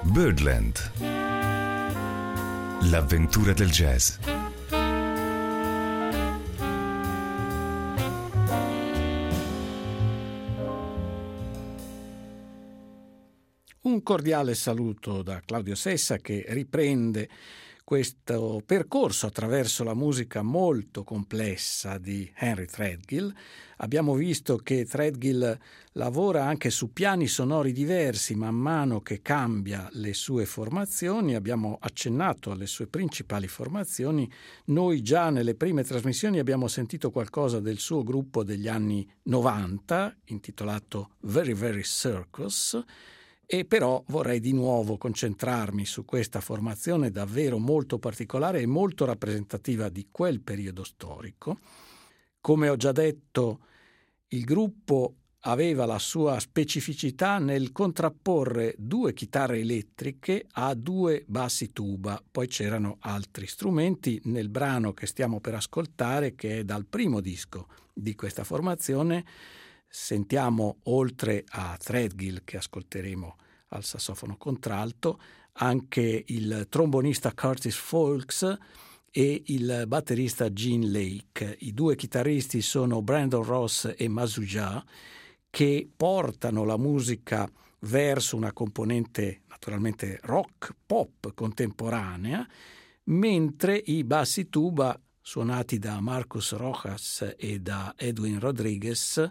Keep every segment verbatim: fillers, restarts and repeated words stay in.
Birdland. L'avventura del jazz. Un cordiale saluto da Claudio Sessa, che riprende questo percorso attraverso la musica molto complessa di Henry Threadgill. Abbiamo visto che Threadgill lavora anche su piani sonori diversi man mano che cambia le sue formazioni. Abbiamo accennato alle sue principali formazioni. Noi già nelle prime trasmissioni abbiamo sentito qualcosa del suo gruppo degli anni novanta, intitolato Very Very Circus, e però vorrei di nuovo concentrarmi su questa formazione davvero molto particolare e molto rappresentativa di quel periodo storico. Come ho già detto, il gruppo aveva la sua specificità nel contrapporre due chitarre elettriche a due bassi tuba. Poi c'erano altri strumenti nel brano che stiamo per ascoltare, che è dal primo disco di questa formazione. Sentiamo, oltre a Threadgill, che ascolteremo al sassofono contralto, anche il trombonista Curtis Foulkes e il batterista Gene Lake. I due chitarristi sono Brandon Ross e Masuja, che portano la musica verso una componente naturalmente rock, pop contemporanea, mentre i bassi tuba, suonati da Marcus Rojas e da Edwin Rodriguez,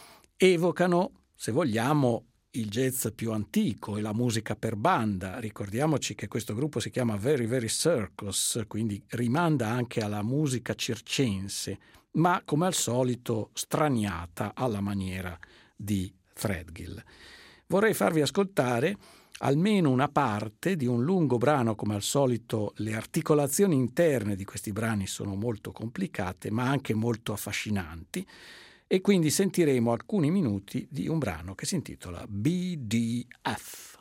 evocano, se vogliamo, il jazz più antico e la musica per banda. Ricordiamoci che questo gruppo si chiama Very Very Circus, quindi rimanda anche alla musica circense, ma come al solito straniata alla maniera di Threadgill. Vorrei farvi ascoltare almeno una parte di un lungo brano. Come al solito le articolazioni interne di questi brani sono molto complicate, ma anche molto affascinanti, e quindi sentiremo alcuni minuti di un brano che si intitola B D F.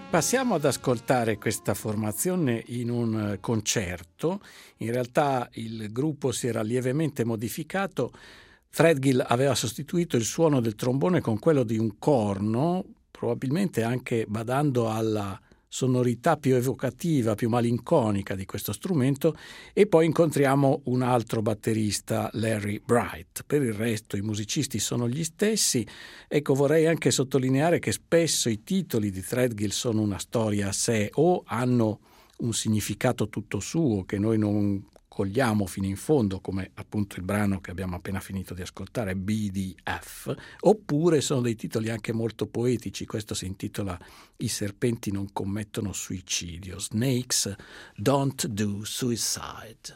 Passiamo ad ascoltare questa formazione in un concerto. In realtà il gruppo si era lievemente modificato. Threadgill aveva sostituito il suono del trombone con quello di un corno, probabilmente anche badando alla sonorità più evocativa, più malinconica di questo strumento, e poi incontriamo un altro batterista, Larry Bright. Per il resto i musicisti sono gli stessi. Ecco, vorrei anche sottolineare che spesso i titoli di Threadgill sono una storia a sé o hanno un significato tutto suo che noi non cogliamo fino in fondo, come appunto il brano che abbiamo appena finito di ascoltare, B D F, oppure sono dei titoli anche molto poetici. Questo si intitola I serpenti non commettono suicidio, Snakes Don't Do Suicide.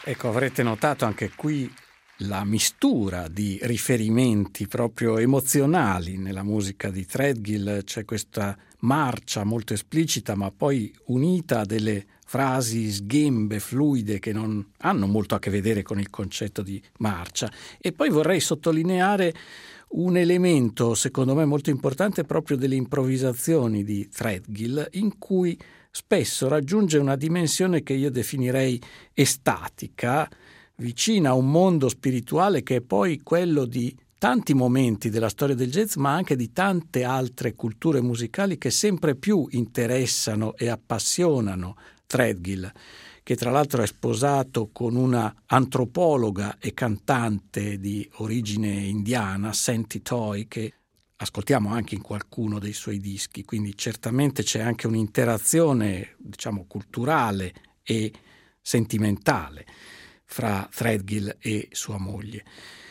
Ecco, avrete notato anche qui la mistura di riferimenti proprio emozionali nella musica di Threadgill. C'è questa marcia molto esplicita, ma poi unita a delle frasi sghembe, fluide, che non hanno molto a che vedere con il concetto di marcia. E poi vorrei sottolineare un elemento, secondo me, molto importante proprio delle improvvisazioni di Threadgill, in cui spesso raggiunge una dimensione che io definirei estatica, vicina a un mondo spirituale che è poi quello di tanti momenti della storia del jazz, ma anche di tante altre culture musicali che sempre più interessano e appassionano Threadgill, che tra l'altro è sposato con una antropologa e cantante di origine indiana, Santi Toy, che ascoltiamo anche in qualcuno dei suoi dischi, quindi certamente c'è anche un'interazione, diciamo, culturale e sentimentale fra Threadgill e sua moglie.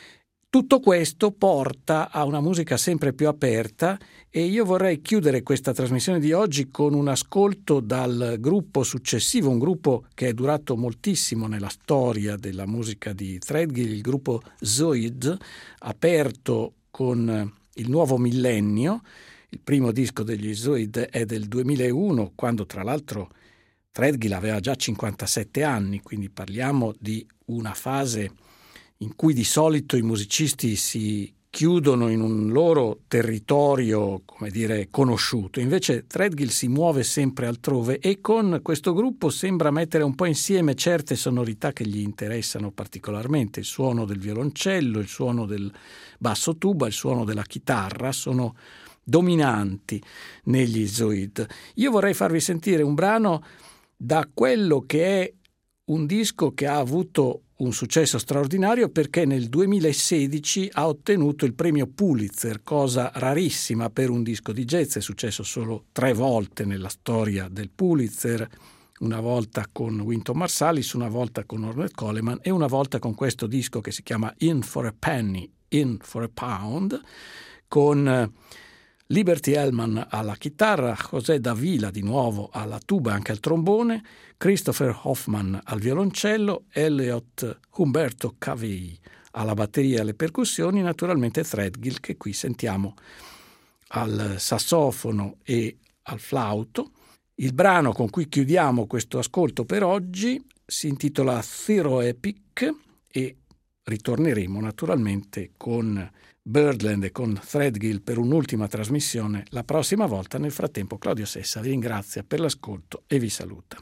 Tutto questo porta a una musica sempre più aperta e io vorrei chiudere questa trasmissione di oggi con un ascolto dal gruppo successivo, un gruppo che è durato moltissimo nella storia della musica di Threadgill, il gruppo Zoid, aperto con il nuovo millennio. Il primo disco degli Zoid è del duemilauno, quando tra l'altro Threadgill aveva già cinquantasette anni, quindi parliamo di una fase in cui di solito i musicisti si chiudono in un loro territorio, come dire, conosciuto. Invece Threadgill si muove sempre altrove e con questo gruppo sembra mettere un po' insieme certe sonorità che gli interessano particolarmente. Il suono del violoncello, il suono del basso tuba, il suono della chitarra sono dominanti negli Zoid. Io vorrei farvi sentire un brano da quello che è un disco che ha avuto un successo straordinario perché nel duemilasedici ha ottenuto il premio Pulitzer, cosa rarissima per un disco di jazz. È successo solo tre volte nella storia del Pulitzer, una volta con Wynton Marsalis, una volta con Ornette Coleman e una volta con questo disco che si chiama In for a Penny, In for a Pound, con Liberty Hellman alla chitarra, José Davila di nuovo alla tuba e anche al trombone, Christopher Hoffman al violoncello, Elliot Humberto Cavei alla batteria e alle percussioni, naturalmente Threadgill che qui sentiamo al sassofono e al flauto. Il brano con cui chiudiamo questo ascolto per oggi si intitola Thero Epic e ritorneremo naturalmente con Birdland e con Threadgill per un'ultima trasmissione la prossima volta. Nel frattempo Claudio Sessa vi ringrazia per l'ascolto e vi saluta.